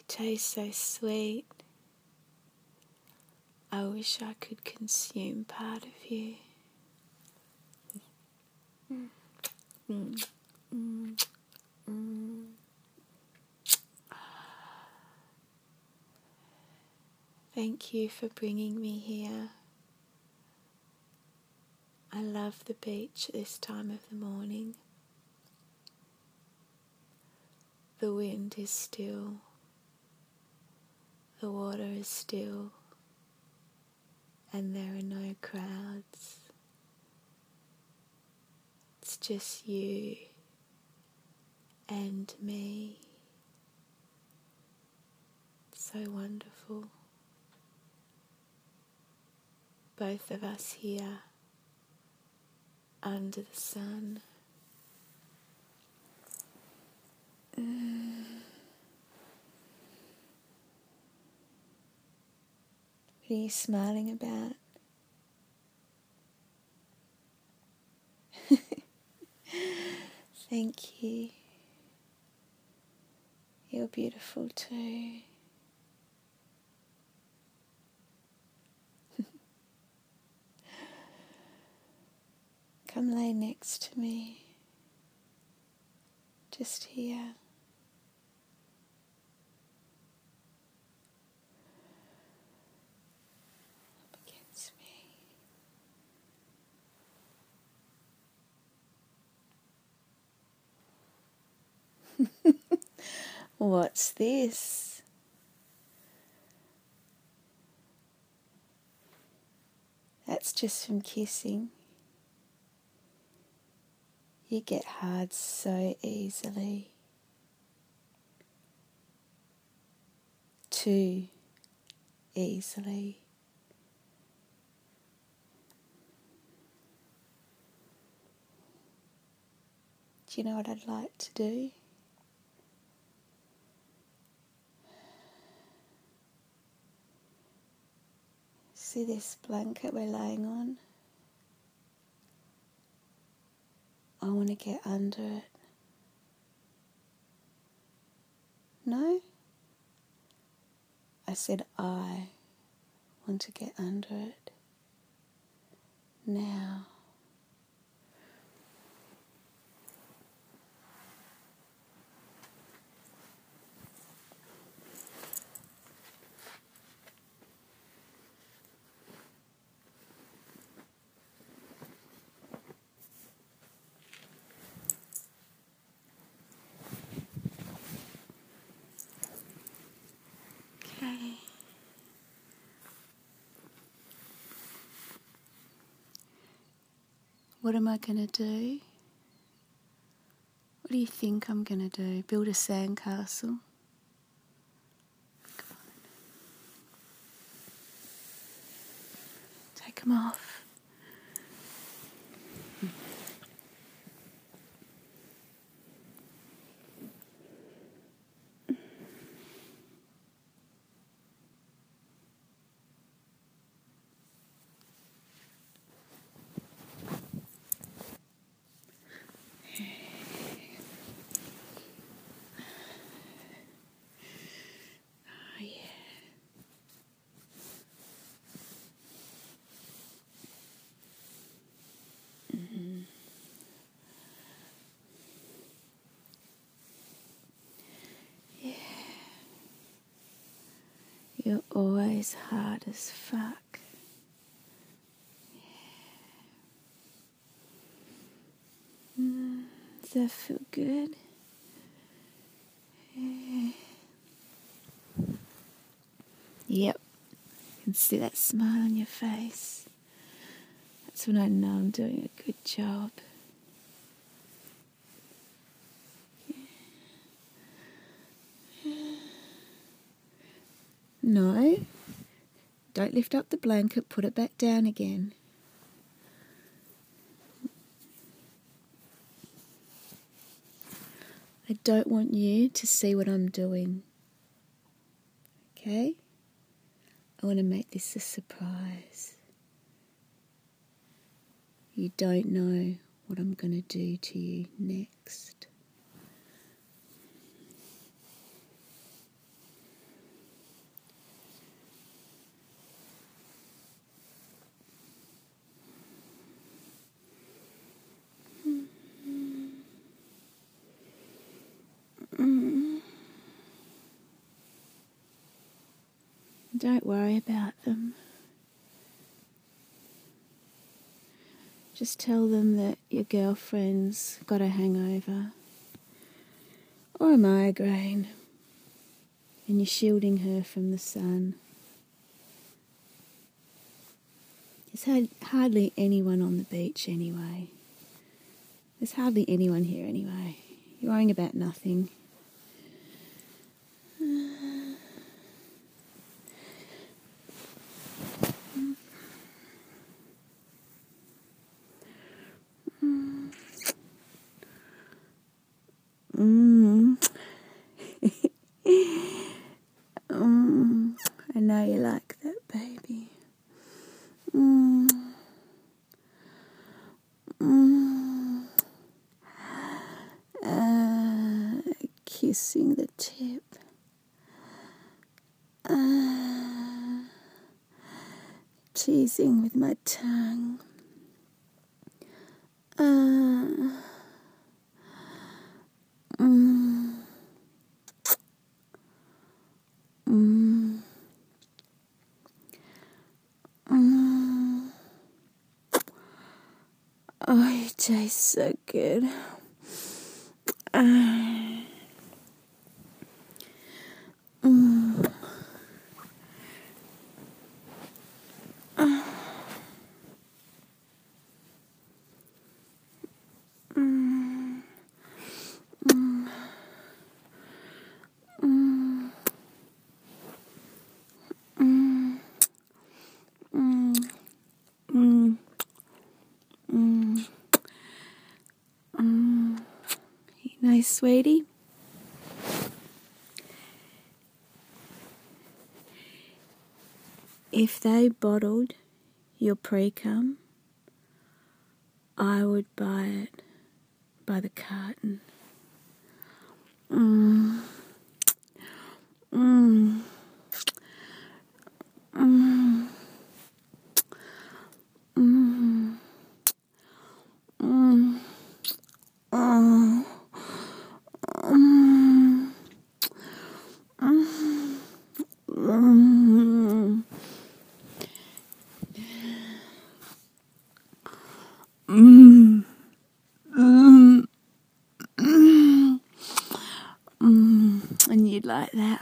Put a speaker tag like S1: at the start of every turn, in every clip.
S1: taste so sweet. I wish I could consume part of you. Thank you for bringing me here. I love the beach at this time of the morning. The wind is still. The water is still. And there are no crowds. It's just you and me. It's so wonderful. Both of us here under the sun. What are you smiling about? Thank you. You're beautiful too. Come lay next to me. Just here. Up against me. What's this? That's just from kissing. You get hard so easily. Too easily. Do you know what I'd like to do? See this blanket we're laying on? I want to get under it. No? I said I want to get under it. Now. Okay. What am I going to do? What do you think I'm going to do? Build a sandcastle? Come on. Take them off. Oh, yeah. Yeah. You're always hard as fuck. Does that feel good? Yeah. Yep. I can see that smile on your face. That's when I know I'm doing a good job. No. Don't lift up the blanket, put it back down again. I don't want you to see what I'm doing. Okay? I want to make this a surprise. You don't know what I'm going to do to you next. Don't worry about them. Just tell them that your girlfriend's got a hangover or a migraine and you're shielding her from the sun. There's hardly anyone on the beach anyway. There's hardly anyone here anyway. You're worrying about nothing. I know you like that, baby. Kissing the tip. Teasing with my tongue. Oh, you taste so good. Nice, sweetie. If they bottled your pre-cum, I would buy it by the carton. And you'd like that.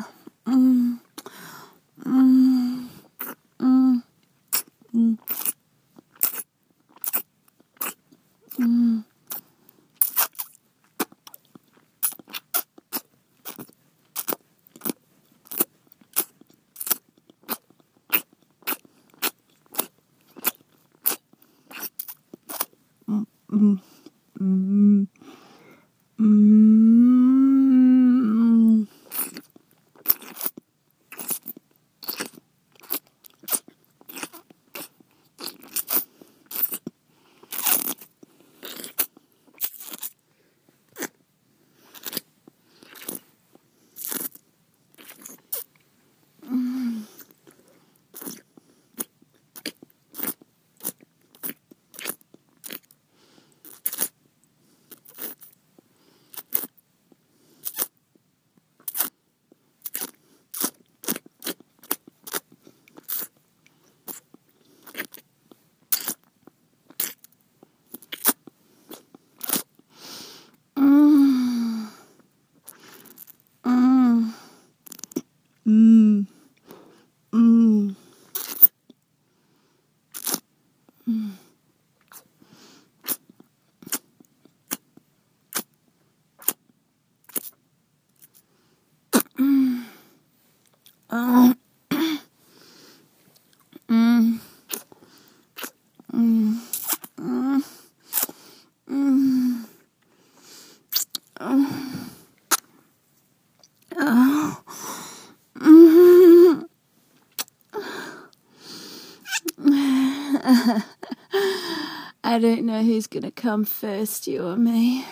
S1: I don't know who's gonna come first, you or me.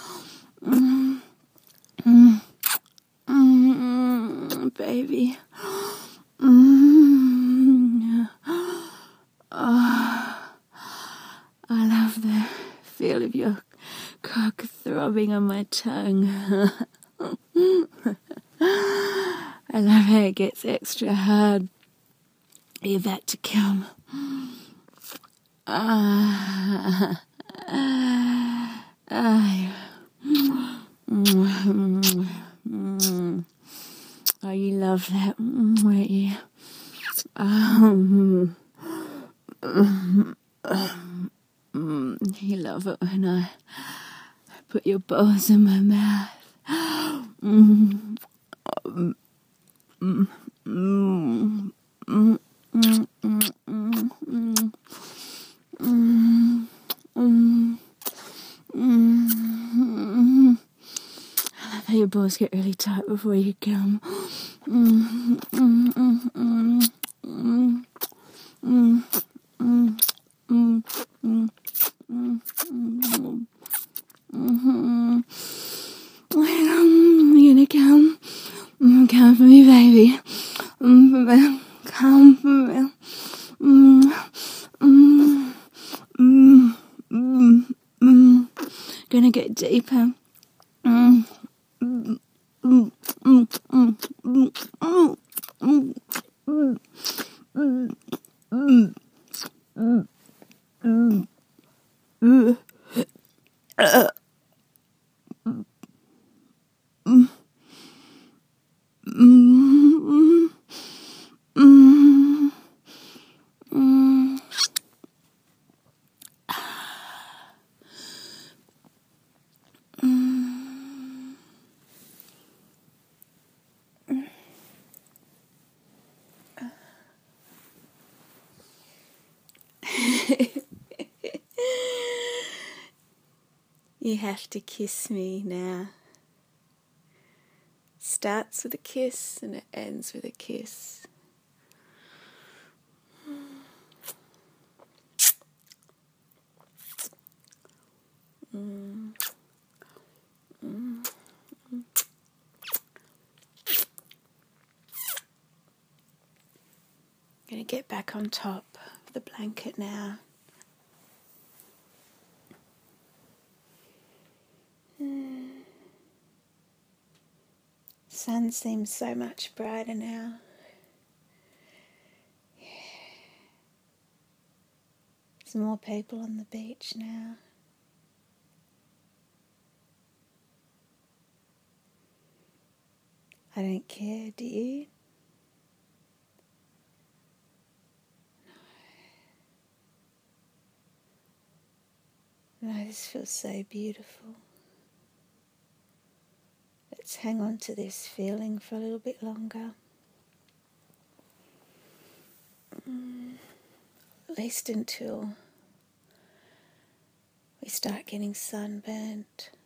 S1: Baby. I love the feel of your cock throbbing on my tongue. I love how it gets extra hard Are you about to come? Ah. Oh, you love that, won't you? You love it when I put your balls in my mouth. I love how your balls get really tight before you come. You're gonna come. Come for me, baby. Come for me. Gonna get deeper. You have to kiss me now. Starts with a kiss and it ends with a kiss. Gonna get back on top of the blanket now. Sun seems so much brighter now. There's more people on the beach now. I don't care, do you? No, this feels so beautiful. Let's hang on to this feeling for a little bit longer. At least until we start getting sunburnt.